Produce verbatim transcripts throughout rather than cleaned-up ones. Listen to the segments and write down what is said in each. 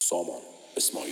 سامان اسماعیلی.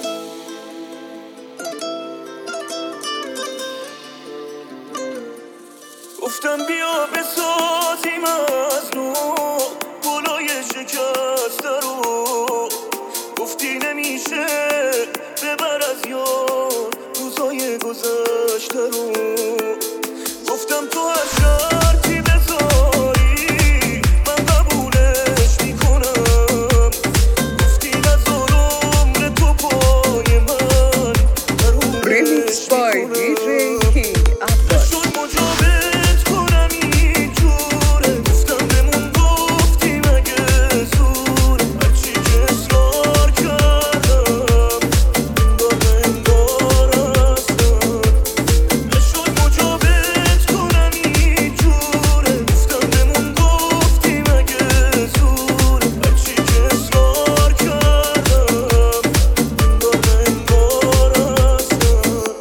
گفتم بیا بسازیم از نو گلای شکسته رو، گفتی نمیشه ببر از یاد روزای گذشته رو. گفتم تو هر شرطی بذاری من قبولش میکنم، گفتی نذار عمر تو پای من Remix by دی جی King نشد مجابت کنم اینجوره، گفتم بمون گفتی مگه زوره، هرچی که اصرار کردم انگار انگار هستم. نشد مجابت کنم اینجوره، گفتم بمون گفتی مگه زوره، هرچی که اصرار کردم انگار انگار هستم.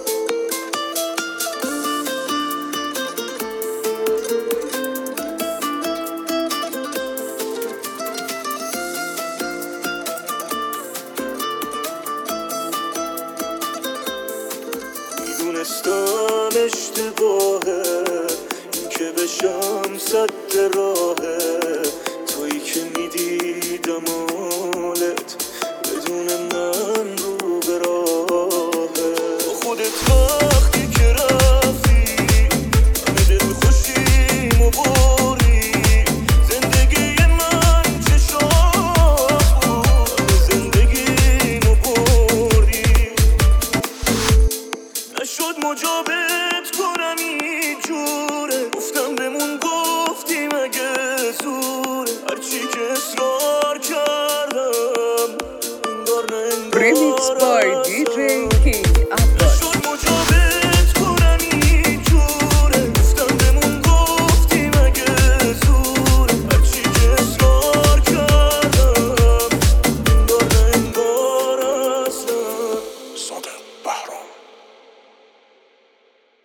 میدونستم اشتباهه این که بشم سد راهه، تویی که میدیدم حالت بدون من رو به راهه. با خودت وقتی که رفتی همه دل خوشیمو بردی، زندگی من چه شاد بود همه زندگیمو بردی. نشد مجابت کنم اینجوره، گفتم بمون گفتی مگه زوره، هرچی که اصرار کردم انگار نه Remix by انگار دی